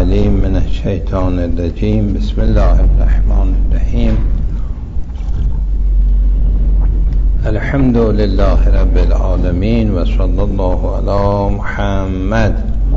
العليم من الشيطان الرجيم. بسم الله الرحمن الرحيم. الحمد لله رب العالمين وصلى الله على محمد.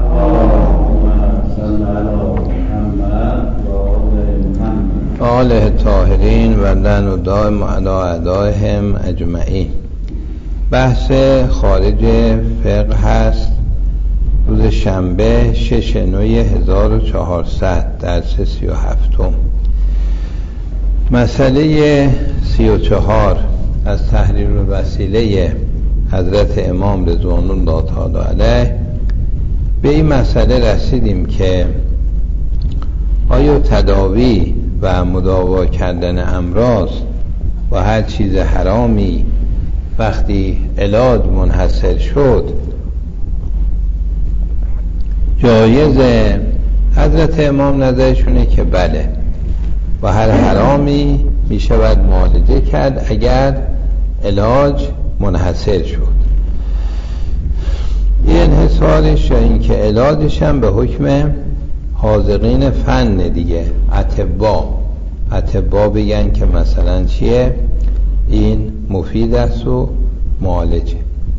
آله الطاهرین و لعن دائم علی اعدائهم اجمعین. بحث خارج فقه هست. روز شنبه 6 نوی 1400 درس 37. مسئله 34 از تحریر الوسیله حضرت امام رضوان الله تعالی علیه. به این مسئله رسیدیم که آیا تداوی و مداوا کردن امراض و هر چیز حرامی وقتی علاج منحصر شد جایزه؟ حضرت امام نظرشونه که بله، و هر حرامی میشه باید معالجه کرد اگر علاج منحصر شد. این انحصارش یا این که علاجش هم به حکم حاذقین فن دیگه، اطبا بگن که مثلا چیه این مفید است و معالجه.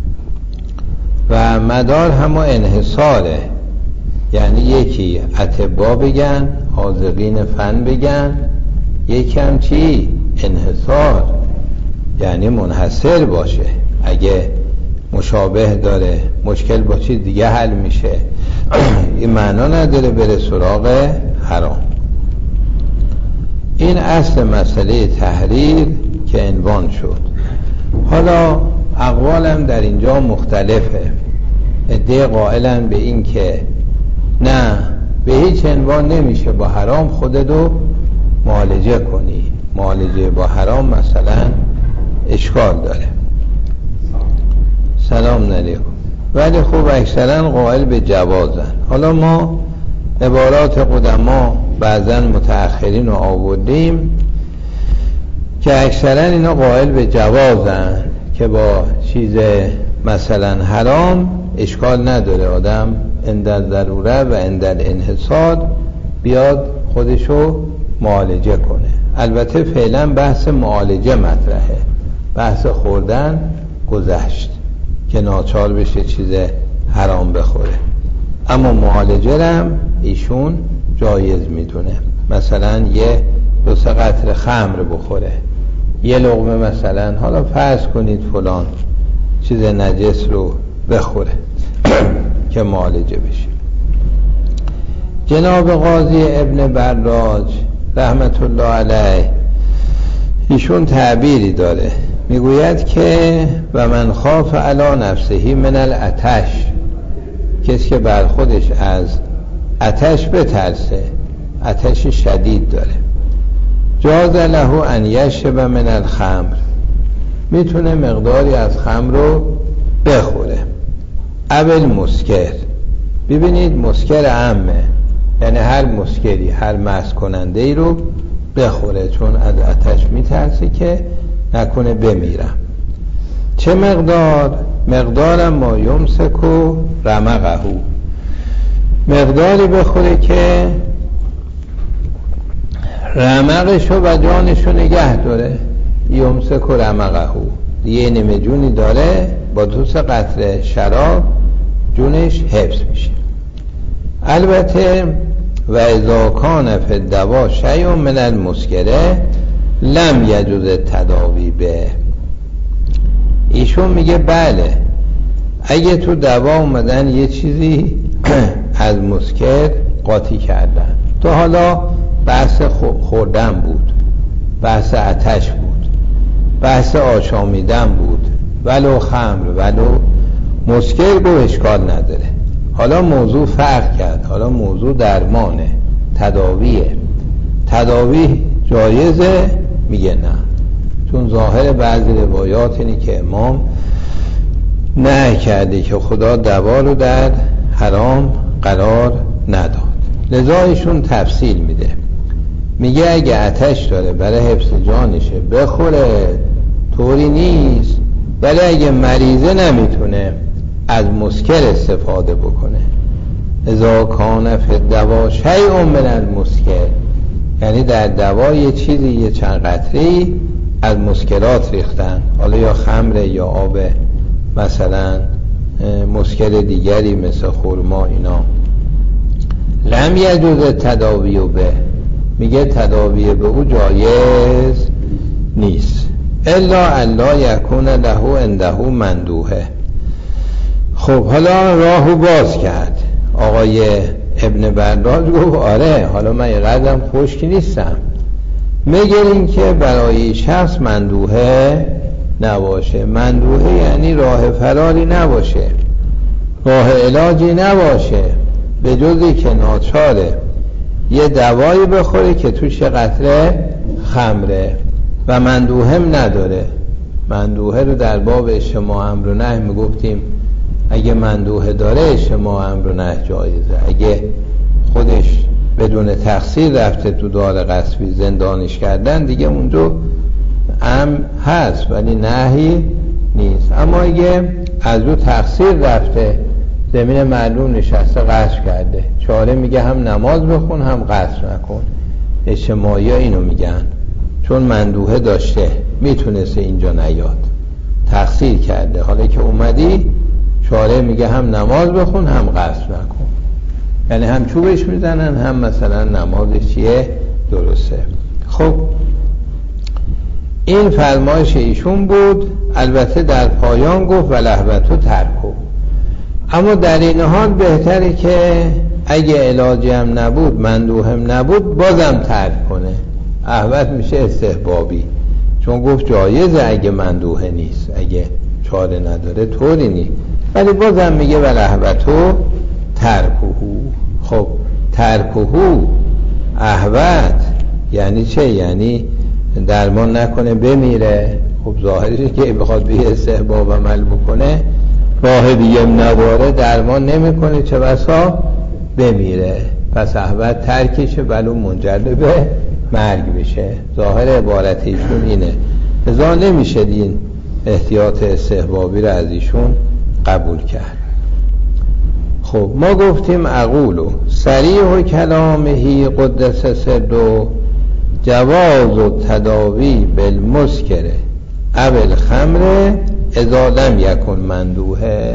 و مدار همه انحصاره، یعنی یکی اطبا بگن، حاذقین فن بگن، یکی هم چی انحصار، یعنی منحصر باشه. اگه مشابه داره مشکل با چیز دیگه حل میشه. این معنا نداره بره سراغ حرام. این اصل مسئله تحریر که عنوان شد. حالا اقوالم در اینجا مختلفه. عده قائلن به این که نه، به هیچ عنوان نمیشه با حرام خودتو معالجه کنی، معالجه با حرام مثلا اشکال داره. سلام علیکم. ولی خوب اکثرا قائل به جوازن. حالا ما عبارات قدما بعضا متأخرین رو آوردیم که اکثرا اینا قائل به جوازن که با چیز مثلا حرام اشکال نداره، آدم اندر ضروره و اندر انحصار بیاد خودشو معالجه کنه. البته فعلا بحث معالجه مطرحه، بحث خوردن گذشت که ناچار بشه چیز حرام بخوره. اما معالجه هم ایشون جایز میدونه. مثلا یه 2-3 قطره خمر بخوره، یه لقمه مثلا، حالا فرض کنید فلان چیز نجس رو بخوره که معالجه بشه. جناب قاضی ابن براج رحمت الله علیه ایشون تعبیری داره، میگوید که و من خاف علی نفسه من العطش، کسی که بر خودش از عطش بترسه، عطش شدید داره، جاز له ان یشرب من الخمر، میتونه مقداری از خمر رو بخوره. اول مسکر، ببینید مسکر عامه، یعنی هر مسکری، هر مست کننده ای رو بخوره، چون از عطش میترسه که نکنه بمیرم. چه مقدار؟ مقدار ما یمسک و رمقه، مقداری بخوره که رمقشو و جانشو نگه داره. یمسک و رمقه، یه نیمه جونی داره، با 2-3 قطره شراب جونش حفظ میشه. البته و اذا کان فی الدوا شیء من المسکره لم یجوز تداوی به. ایشون میگه بله، اگه تو دوا اومدن یه چیزی از مسکر قاطی کردن، تو حالا بحث خوردن بود، بحث عطش بود، بحث آشامیدن بود، ولو خمر ولو مسکر، گو اشکال نداره. حالا موضوع فرق کرد، حالا موضوع درمانه، تداویه. تداوی جایزه؟ میگه نه، چون ظاهر بعضی روایات اینه که امام نه کرده که خدا دوا رو در حرام قرار نداد. لذا ایشون تفصیل میده، میگه اگه آتش داره برای حفظ جانشه بخوره، طوری نیست. ولی اگه مریضه نمیتونه از مسکر استفاده بکنه، اذا کان فی الدوا شیء من المسکر، یعنی در دوا یه چیزی، یه چند قطره‌ای از مسکرات ریختن، حالا یا خمر یا آب مثلا مسکر دیگری مثل خرما، اینا لم یجوز تداوی به، میگه تداوی به او جایز نیست، الا الا یکون له عنده مندوحه. خب حالا راهو باز کرد آقای ابن برداج، گفت آره حالا من قدرم خشک نیستم، مگر این که برای شخص مندوحه نباشه. مندوحه یعنی راه فراری نباشه، راه علاجی نباشه، به جزی که ناچاره یه دوایی بخوره که توش قطره خمره و مندوحه نداره. مندوحه رو در باب اجتماع امر و نهی میگفتیم اگه مندوحه داره اجتماع امر و نهی جایزه، اگه خودش بدون تقصیر رفته تو دار غصبی زندانش کردن دیگه اونجا هست ولی نهی نیست. اما اگه از او تقصیر رفته زمین معلوم نشسته غصب کرده، چاره میگه هم نماز بخون هم غصب نکن. اجتماعی ها اینو میگن، چون مندوحه داشته میتونسته اینجا نیاد، تقصیر کرده، حالا که اومدی چاره میگه هم نماز بخون هم غصب نکن، یعنی هم چوبش میزنن هم مثلا نمازش چیه درسته. خب این فرمایش ایشون بود. البته در پایان گفت ولهبتو ترکو، اما در این حال بهتره که اگه علاجی هم نبود مندوحم نبود بازم ترک کنه، احوت میشه استحبابی، چون گفت جایزه اگه مندوحه نیست، اگه چاره نداره طوری نیست، ولی بازم میگه ولهبتو ترکوهو. خب ترکوهو احوت یعنی چه؟ یعنی درمان نکنه بمیره. خب ظاهرشه که بخواد به استحباب عمل بکنه راه دیگه نداره، درمان نمیکنه، چه بسا بمیره، پس احوت ترکشه ولو منجر به مرگ بشه. ظاهر عبارت ایشون اینه، لذا نمیشه این احتیاط استحبابی رو از ایشون قبول کرد. خب ما گفتیم اقولو صریح کلامهی قدس سرو جواز و تداوی بالمسکر اول خمر اذا لم یکن مندوحه.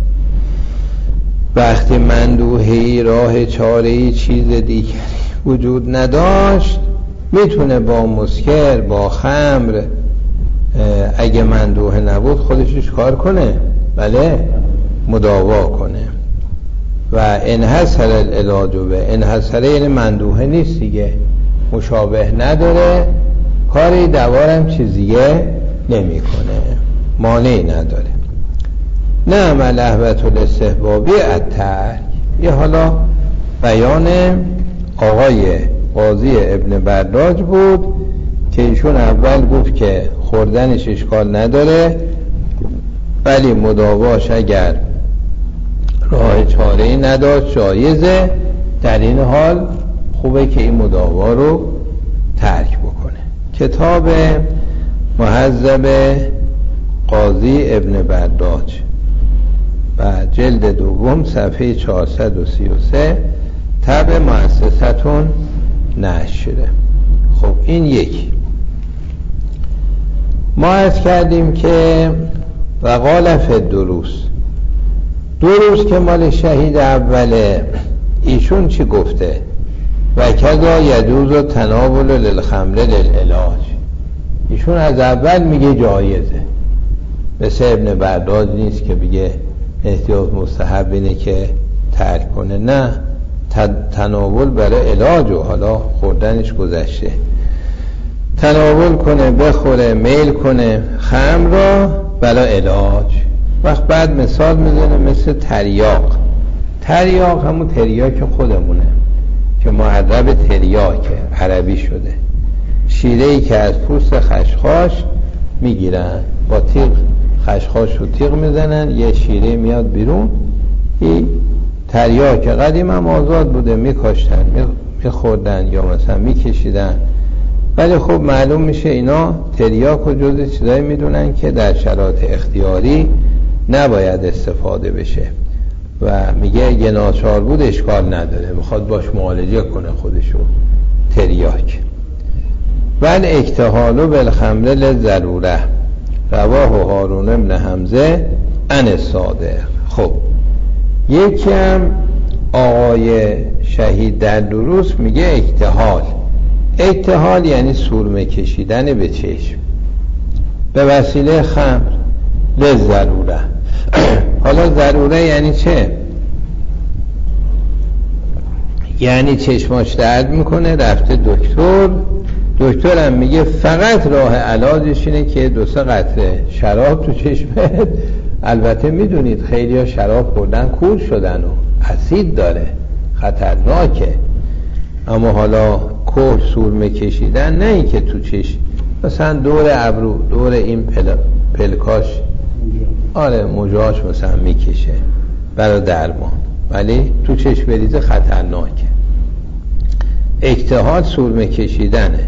وقتی مندوحی راه چاره‌ای چیز دیگری وجود نداشت میتونه با مسکر با خمر، اگه مندوحه نبود خودش کار کنه، بله مداوا کنه. و انحصر العلاج به انحصر یعنی مندوحه نیست دیگه، مشابه نداره، کاری دوارم چیزیه نمی کنه، مانعی نداره. نه ملحبت الاستحبابی الترک. یه حالا بیان آقای قاضی ابن برداج بود که ایشون اول گفت که خوردنش اشکال نداره، ولی مداواش اگر راه چاره‌ای نداشت جایزه، در این حال خوبه که این مداوا رو ترک بکنه. کتاب مهذب قاضی ابن برداج و جلد دوم صفحه 433 طبع مؤسستون نشره. خب این یکی. ما عرض کردیم که وقال فی دروس که مال شهید اوله، ایشون چی گفته؟ و کذا یجوز و تناول للخمر للعلاج. ایشون از اول میگه جایزه، مثل ابن برداج نیست که بگه احتیاط مستحب اینه که ترک کنه، نه، تناول برای علاج و حالا خوردنش گذشته، تناول کنه، بخوره، میل کنه خمر را برای علاج. وقت بعد مثال میزنه مثل تریاق همون تریاک خودمونه که معرب تریاکه، عربی شده، شیره‌ای که از پوست خشخاش میگیرن، با تیغ خشخاش رو تیغ میزنن، یه شیره میاد بیرون. این تریاک قدیم هم آزاد بوده، میکاشتن، میخوردن یا مثلا میکشیدن، ولی خب معلوم میشه اینا تریاک و جز چیزایی میدونن که در شرایط اختیاری نباید استفاده بشه. و میگه اگه ناچار بود اشکال نداره، میخواد باش معالجه کنه خودشو، تریاک. ول اکتحالو بالخمر للضروره رواه هارون ابن حمزه عن الصادق. خب یکی هم آقای شهید در دروس میگه اکتحال. اکتحال یعنی سرمه کشیدن به چشم به وسیله خمر للضروره. حالا ضروره یعنی چه؟ یعنی چشماش درد میکنه، رفته دکتر هم میگه فقط راه علاجش اینه که 2-3 قطره شراب تو چشمت. البته میدونید خیلی ها شراب خوردن کور شدن و اسید داره، خطرناکه. اما حالا کور سرمه کشیدن، نه این که تو چشم مثلا دور ابرو، دور این پلکاش، آره موجهاش مثلا میکشه برای درمان، ولی تو چشم بریزه خطرناکه. اکتحال سرمه کشیدنه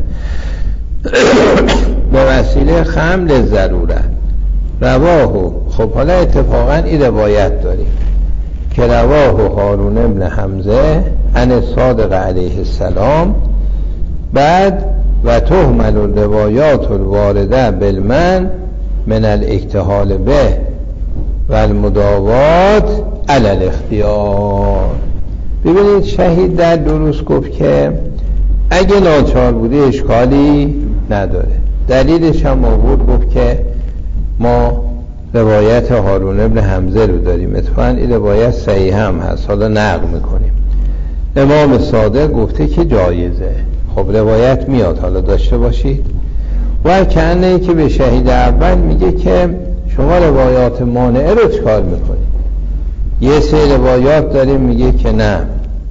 به وسیله خمر للضروره رواه. خب حالا اتفاقا این روایت داریم که رواه هارون ابن حمزه عن الصادق علیه السلام. بعد و تهمل الروایات الوارده بالمن من الاکتحال به و المداوات علی الاختیار. ببینید شهید در دروس گفت که اگه ناچار بودی اشکالی نداره. دلیلش هم آورد، گفت که ما روایت هارون ابن حمزه رو داریم، اتفاقا این روایت صحیح هم هست، حالا نقل میکنیم. امام صادق گفته که جایزه. خب روایت میاد، حالا داشته باشید. و کنه که به شهید اول میگه که شما روایات مانعه رو چکار میکنید؟ یه سری روایات داریم میگه که نه،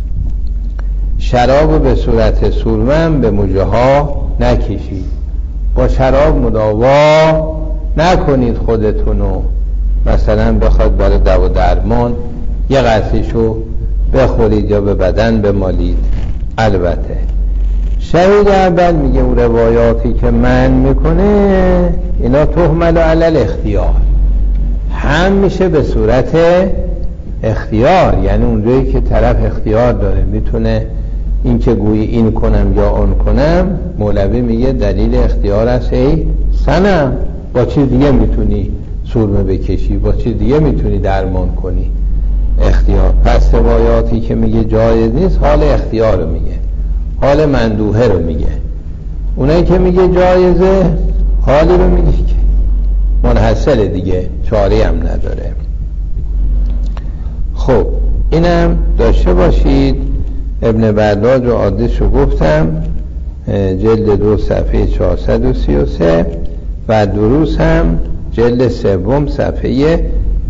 شراب به صورت سرمه به موجه ها نکشید، با شراب مداوا نکنید خودتونو، مثلا بخواد برای دوا درمان یه قطره‌شو بخورید یا به بدن بمالید. البته شهید اول میگه اون روایاتی که من میکنه اینا تهمل علی الاختیار، هم میشه به صورت اختیار، یعنی اونجایی که طرف اختیار داره میتونه این که گویی این کنم یا اون کنم. مولوی میگه دلیل اختیار است ای صنم، با چیز دیگه میتونی سرمه بکشی، با چیز دیگه میتونی درمان کنی. اختیار. پس روایاتی که میگه جایز نیست حال اختیار رو میگه، حال مندوحه رو میگه. اونایی که میگه جایزه حالی رو میگه که منحصل دیگه، چاری هم نداره. خب اینم داشته باشید. ابن برداد و عادش رو گفتم، جلد 2 صفحه 433 و دروس هم جلد 3 صفحه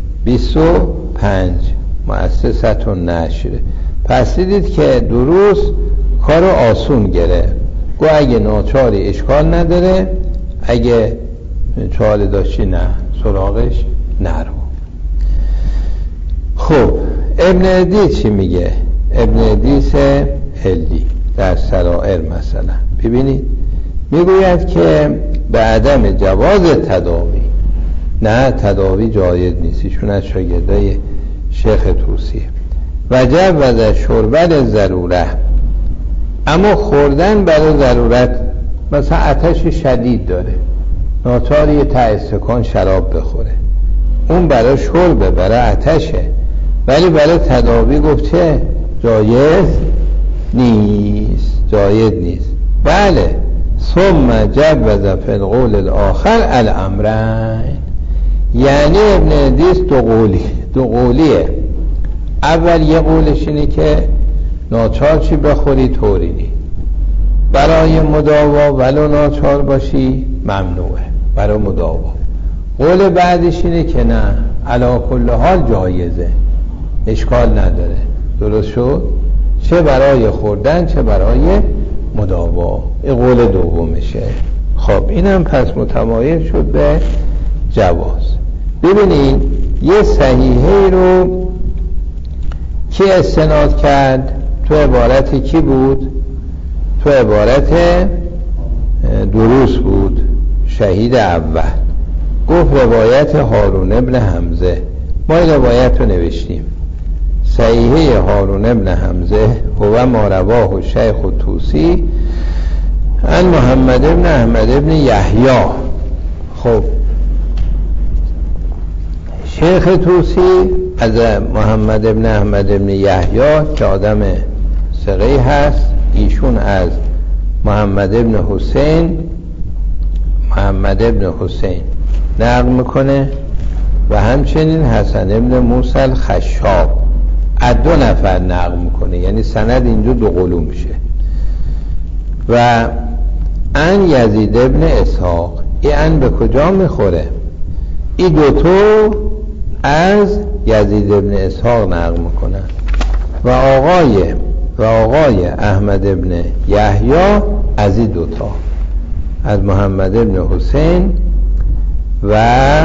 25 مؤسسه النشر. پس دیدید که دروس کارو آسون گرفت. گو اگه ناچاری اشکال نداره، اگه چاره داشتی نه سراغش نرو. خب ابن ادیس چی میگه؟ ابن ادیس هلی در سرائر مثلا ببینید میگوید که به عدم جواز تداوی، نه تداوی جایز نیست، ایشون از شاگردای شیخ توسیه. وجب و شربت ضروره، اما خوردن برای ضرورت، مثلا آتش شدید داره ناچار یه ته استکان شراب بخوره، اون برای شربه، برای آتشه، ولی برای تداوی گفت چه؟ جایز نیست، جایز نیست. بله ثم جوز فی القول الاخر الامرین، یعنی ابن ادیس دو قولیه. اول یه قولش اینه که ناچار چی بخوری طوری نی، برای مداوا ولو ناچار باشی ممنوعه برای مداوا. قول بعدش اینه که نه علی کل حال جایزه، اشکال نداره. درست شد؟ چه برای خوردن چه برای مداوا. این قول دومشه. خب اینم پس متمایل شد به جواز. ببینید یه صحیحه رو کی استناد کرد؟ تو عبارت کی بود؟ تو عبارت دروس بود. شهید اول گفت روایت هارون ابن حمزه. ما این روایت رو نوشتیم. صحیحه هارون ابن حمزه هو ما رواه الشیخ الطوسی عن محمد ابن احمد ابن یحیی. خب شیخ طوسی از محمد ابن احمد ابن یحیی که آدم ثقه‌ای هست، ایشون از محمد ابن حسین نقل میکنه و همچنین حسن ابن موسی الخشاب از 2 نفر نقل میکنه، یعنی سند اینجا 2 قلو میشه. و ان یزید ابن اسحاق، این ان به کجا میخوره؟ این 2 از یزید ابن اسحاق نقل میکنن و آقای احمد ابن یحیی از این 2 از محمد ابن حسین و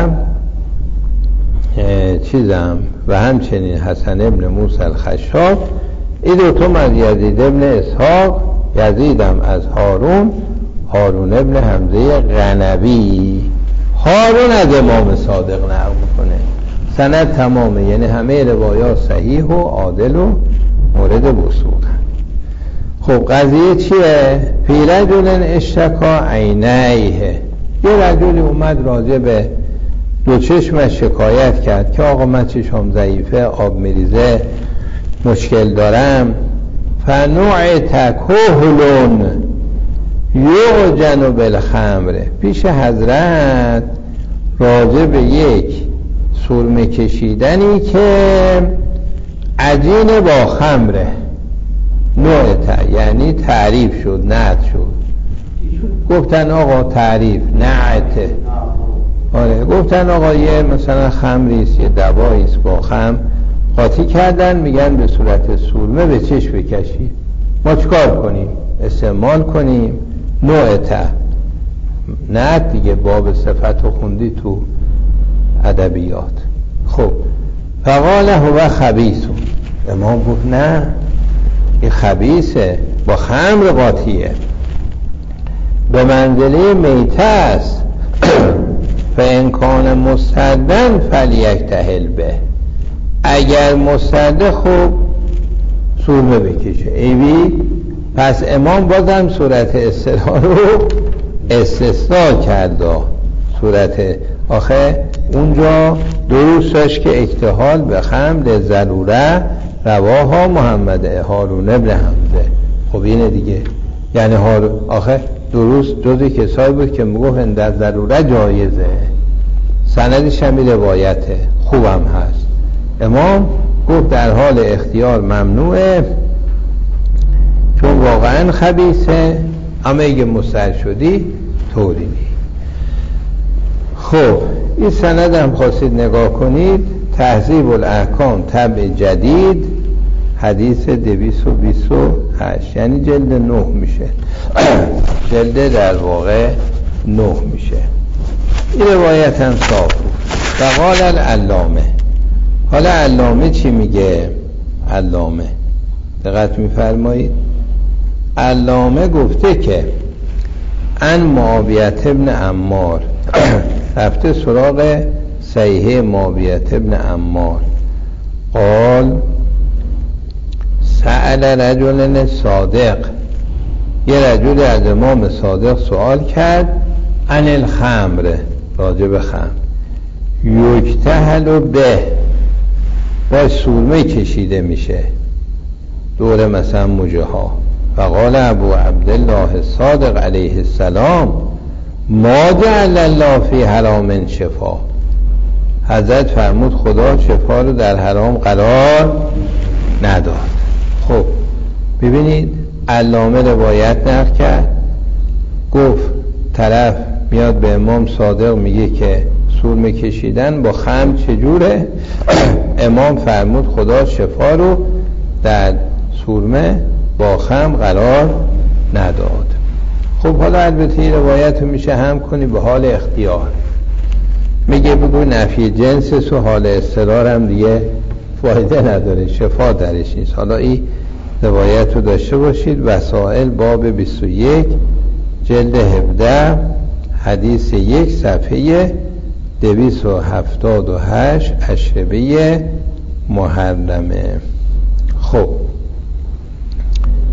و همچنین حسن ابن موسی الخشاب. این 2 از یزید ابن اسحاق، یزیدم از هارون ابن حمزه غنوی. هارون از امام صادق نقل میکنه، سند تمامه، یعنی همه روایات صحیح و عادل و مورد وثوق. خب قضیه چیه؟ فی رجل اشتکا عینیه، یه رجلی اومد راجع به 2 چشمش شکایت کرد که آقا من چشم ضعیفه، آب میریزه، مشکل دارم. فنوع تکهلون یعجن بالخمر، پیش حضرت راجع به یک سرمه کشیدنی که عجین با خمره، نوع یعنی تعریف شد، نعت شد. گفتن آقا تعریف نعته، آره گفتن آقا یه مثلا خمریست، یه دواییست با خمر قاطی کردن، میگن به صورت سرمه به چشم بکشی. ما چکار کنیم؟ استعمال کنیم نوع نعت دیگه، باب صفت و خوندی تو ادبیات. خب فقال هو خبیثون، امام گفت نه این خبیثه، با خمر قاطیه، به منزله میته است. فان کان مستدن فلیکتهل به، اگر مستده خوب سرمه بکشه. ایوی پس امام بازم صورت استثناء رو استثناء کرد. صورت آخه اونجا درست داشت که اکتحال به خمر ضروره رواها محمد هارون ابن حمزه. خب اینه دیگه، یعنی آخه درست جزی کسایی بود که میگفت در ضروره جایزه، سندش هم روایته خوبم هست. امام گفت در حال اختیار ممنوعه، چون واقعا خبیثه، اما اگه مستحل شدی طوری نی. خب این سند هم خواستید نگاه کنید، تهذیب الاحکام طبع جدید، حدیث 228، یعنی جلد 9 میشه، جلد در واقع 9 میشه. این روایت هم صاف بود. فقال العلامه، حالا علامه چی میگه؟ علامه دقت میفرمایید، علامه گفته که ان معاویت ابن عمار، رفته سراغ صحیحه معاویت ابن عمار، قال سأل رجل صادق، یه رجل از امام صادق سوال کرد عن الخمر، راجع به خمر، یجتهل به، با سرمه کشیده میشه دور مثلا موجه ها. فقال ابو عبدالله صادق علیه السلام ما جعل الله فی حرام شفا، حضرت فرمود خدا شفا رو در حرام قرار نداد. خب ببینید علامه روایت نقل کرد، گفت طرف میاد به امام صادق میگه که سرمه کشیدن با خمر چجوره؟ امام فرمود خدا شفا رو در سرمه با خمر قرار نداد. خب حالا البته این روایت رو میشه هم کنی به حال اختیار، میگه بگو نفی جنسش و حال اضطرار هم دیگه فایده نداره، شفا درش نیست. حالا این روایت رو داشته باشید، وسائل باب 21 جلد 17 حدیث 1 صفحه 278 اشربه محرمه.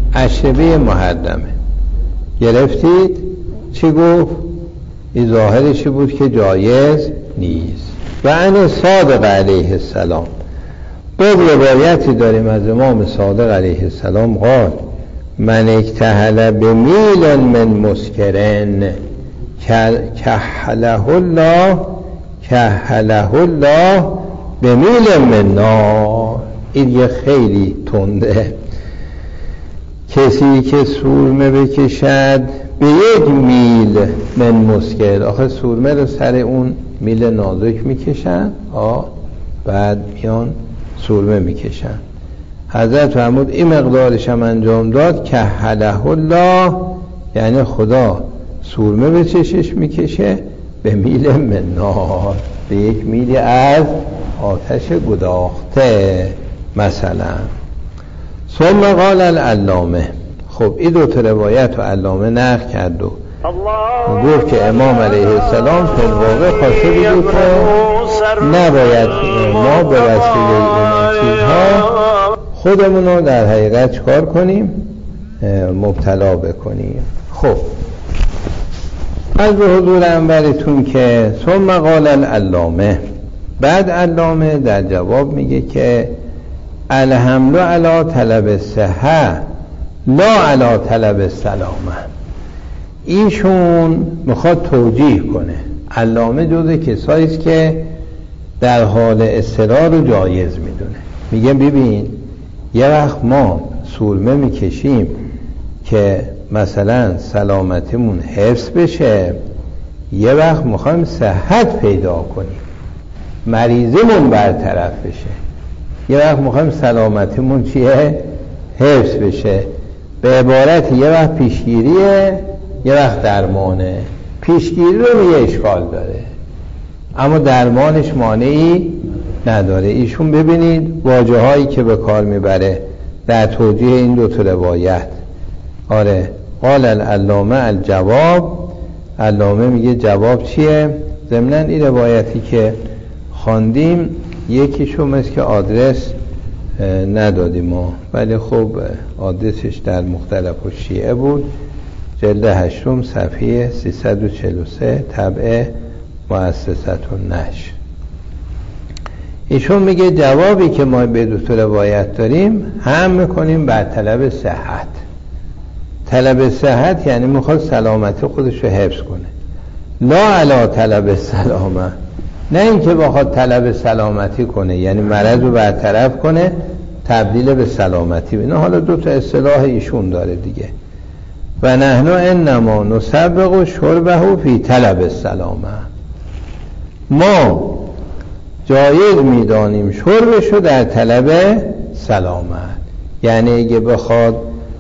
اشربه محرمه. گرفتید؟ چی گفت؟ این ظاهرشی بود که جایز نیست. و عن صادق علیه السلام، باز روایتی داریم از امام صادق علیه السلام قال من اکتحل بمیل من مسکرن کحله الله بمیل من نار. این یه خیلی تنده. کسی که سرمه بکشد به 1 میل من مسکر، آخه سرمه رو سر اون میل نازک میکشن، بعد میان سرمه میکشن. حضرت فرمود این مقدارش هم انجام داد که کحله الله، یعنی خدا سرمه به چشش میکشه به میل من نار، به 1 میل از آتش گداخته مثلا. ثم قال العلامه، خب این 2 روایت رو علامه نقل کرد و گفت که امام علیه السلام فی الواقع خواسته بگه که نباید ما به وسیله این چیزها خودمون رو در حقیقت چکار کنیم؟ مبتلا بکنیم. خب از به حضور انورتون که ثم قال العلامه، بعد علامه در جواب میگه که الحمل علی طلب الصحه لا علی طلب السلامه. ایشون میخواد توجیه کنه. علامه جزء کسایی است که در حال اصرار رو جایز میدونه. میگه ببین یه وقت ما سرمه میکشیم که مثلا سلامتیمون حفظ بشه، یه وقت میخوایم صحت پیدا کنیم، مریضیمون برطرف بشه، یه وقت میخوایم سلامتیمون چیه؟ حفظ بشه. به عبارت یه وقت پیشگیریه، یه وقت درمانه. پیشگیری رو میگه اشکال داره، اما درمانش مانعی نداره. ایشون ببینید واژه هایی که به کار میبره در توجیه این 2 روایت. آره قال العلامه الجواب، علامه میگه جواب چیه؟ ضمناً این روایتی که خواندیم یکیشو مثل که آدرس ندادیم ما، ولی خب آدرسش در مختلف الشیعه بود، جلد 8 صفحه 343 طبع مؤسسة النشر. ایشون میگه جوابی که ما به 2 روایت داریم هم میکنیم بر طلب صحت. طلب صحت یعنی میخواد سلامتی خودش رو حفظ کنه، لا علی طلب سلامه، نه اینکه بخواد طلب سلامتی کنه یعنی مرض رو برطرف کنه تبدیل به سلامتی بینه. حالا 2 اصطلاح ایشون داره دیگه. و نحن انما نسبق شربه فی طلب السلامه، ما جایز میدانیم شربشو در طلب سلامت، یعنی اگه بخواد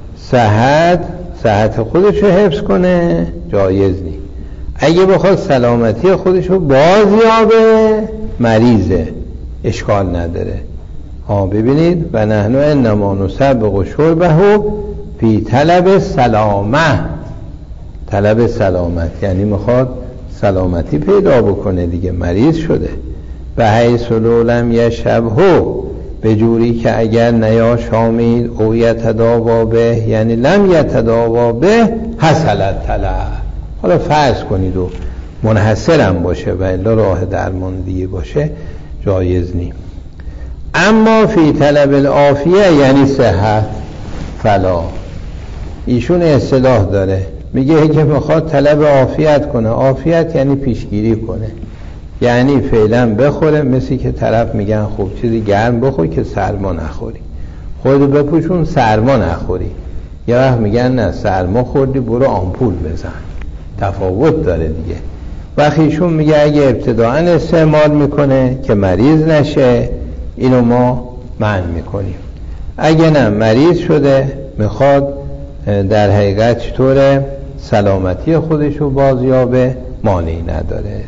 صحت خودشو حفظ کنه جایز نیست، اگه بخواد سلامتی خودشو بازیابه مریضه، اشکال نداره. ببینید و نحن انما نسبق شربه فی طلب سلامه، طلب سلامت یعنی میخواد سلامتی پیدا بکنه دیگه، مریض شده. به حیث لولم یشبه، به جوری که اگر نیاشامید او یتداوا به، یعنی لم یتداوا به حصل طلب. حالا فرض کنید و منحصرم باشه و الا راه درمان دیگه باشه جایز نیم. اما فی طلب العافیه یعنی صحت فلا. ایشون اصطلاح داره، میگه که میخواد طلب عافیت کنه، عافیت یعنی پیشگیری کنه، یعنی فعلا بخوره، مثل که طرف میگن خب چیزی گرم بخور که سرما نخوری، خودتو بپوشون سرما نخوری. یه وقت میگن نه سرما خوردی برو آمپول بزن، تفاوت داره دیگه. وقتی ایشون میگه اگه ابتداعا استعمال میکنه که مریض نشه اینو ما منع میکنیم، اگه نه مریض شده میخواد در حقیقت چطوره سلامتی خودشو بازیابه مانعی نداره.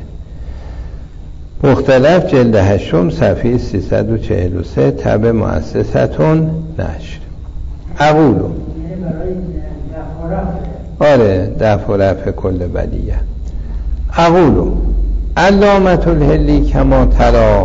مختلف جلد 8 صفحه 343 طبع مؤسسة نشر. اقولو آره دفع و رفع کل بلیه. اقولو علامة الهلی کما ترا،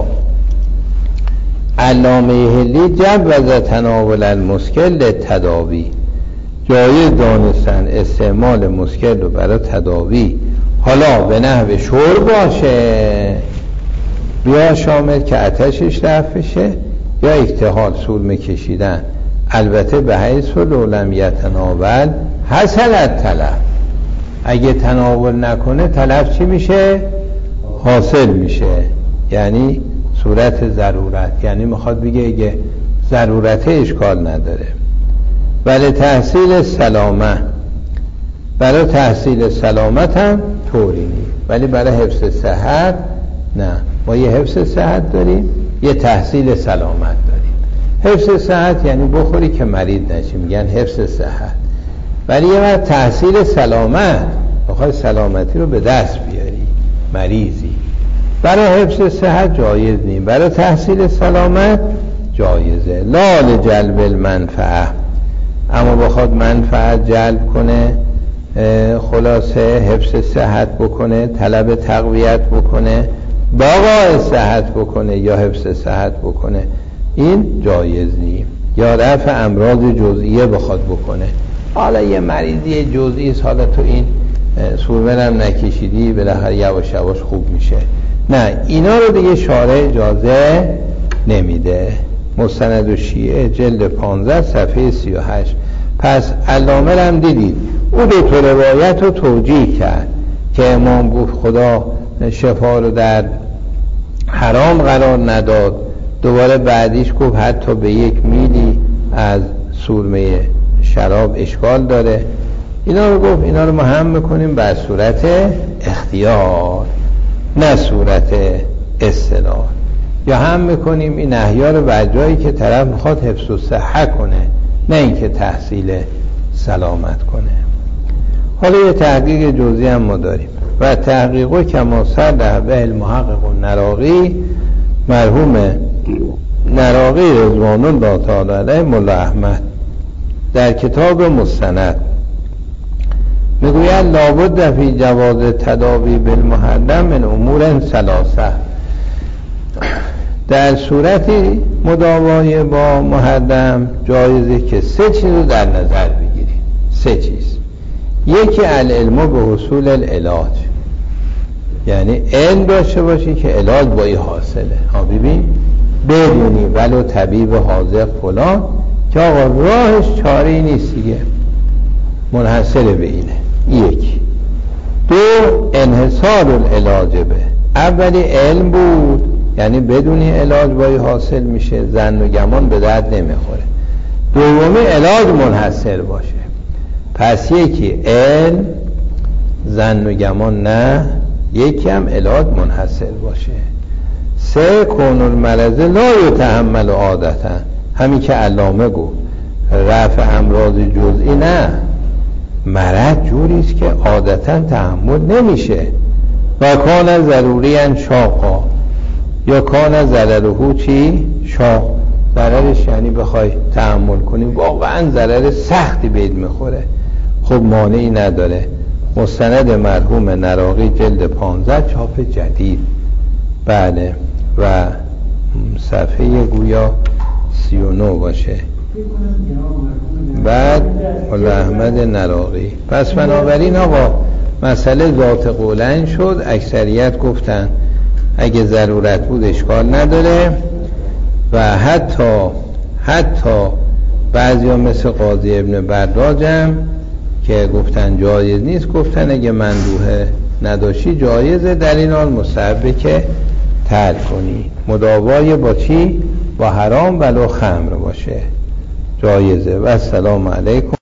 علامه هلی جوز تناول المسکل للتداوی، جایز دانستن استعمال مسکر رو برای تداوی، حالا به نحو شرب باشه یا شامل که آتشش رفع بشه، یا اکتحال سرمه کشیدن، البته به حیث لو لم یتناول حصل التلف، اگه تناول نکنه تلف چی میشه؟ حاصل میشه، یعنی صورت ضرورت، یعنی میخواد بگه اگه ضرورت اشکال نداره. ولی تحصیل سلامت، برای تحصیل سلامت هم طوری نیست، ولی برای حفظ صحت نه. ما یه حفظ صحت داریم، یه تحصیل سلامت داریم. حفظ صحت یعنی بخوری که مریض نشی، میگن حفظ صحت. ولی یه وقت تحصیل سلامت، بخوای سلامتی رو به دست بیاری، مریضی، برای حفظ صحت جایز نیست، برای تحصیل سلامت جایزه. لا لجلب المنفعه، اما بخواد منفعت جلب کنه، خلاصه حفظ صحت بکنه، طلب تقویت بکنه، بقای صحت بکنه یا حفظ صحت بکنه، این جایز نیست. یا رفع امراض جزئیه بخواد بکنه، حالا یه مریضی جزئی است، حالا تو این سرمه هم نکشیدی بالاخره یواش یواش خوب میشه، نه، اینا رو دیگه شارع اجازه نمیده. مستند الشیعه جلد 15 صفحه 38. پس علامه هم دیدید او دو تا روایت رو توجیه کرد که امام گفت خدا شفا رو در حرام قرار نداد، دوباره بعدیش گفت حتی به 1 میلی از سرمه شراب اشکال داره. اینا رو گفت اینا رو ما هم میکنیم بر صورت اختیار، نه صورت اصطلاح، یا هم میکنیم این نهیا رو بر جایی که طرف میخواد حفظ و صحت کنه، نه اینکه تحصیل سلامت کنه. حالا یه تحقیق جزئی هم ما داریم و تحقیقو کما صرح به المحقق النراقی، مرحوم نراقی رضوان الله تعالی علیه، ملا احمد در کتاب مستند میگوید لابد فی جواز تداوی بالمحرم من امور ثلاثه، در صورتی مداوای با محرم جایزه که 3 چیز رو در نظر بگیریم. 3 چیز. یکی العلم به حصول العلاج، یعنی علم داشته باشی که علاج با این حاصله. ها ببین بدونی ولو طبیب حاذق فلان که آقا راهش چاره‌ای نیست دیگه، منحصر به اینه. 1. 2 انحصار العلاج به، اولی علم بود، یعنی بدونی علاج بایی حاصل میشه، ظن و گمان به درد نمیخوره. دومی علاج منحصر باشه، پس یکی علم، ظن و گمان نه، یکی هم علاج منحصر باشه. 3 کون المرض لا یتحمل عادتا، همین که علامه گفت رفع امراض جزئی نه، مرض جوریست که عادتا تحمل نمیشه. و کان ضروری شاقا، یا کان ضرره چی؟ شاق، ضررش یعنی بخوای تحمل کنی واقعا ضرر سختی بهت میخوره، خب مانعی نداره. مستند مرحوم نراقی جلد 15 چاپ جدید، بله، و صفحه گویا 39 باشه. بعد ملا احمد نراقی. پس بنابراین آقا مسئله ذات قولن شد، اکثریت گفتن اگه ضرورت بود اشکال نداره، و حتی بعضی ها مثل قاضی ابن براجم که گفتن جایز نیست، گفتن اگه مندوحه نداشی جایزه، در این حال مستحبه که ترک کنی. مداوای با چی؟ با حرام ولو خمر باشه، جایزه. و السلام علیکم.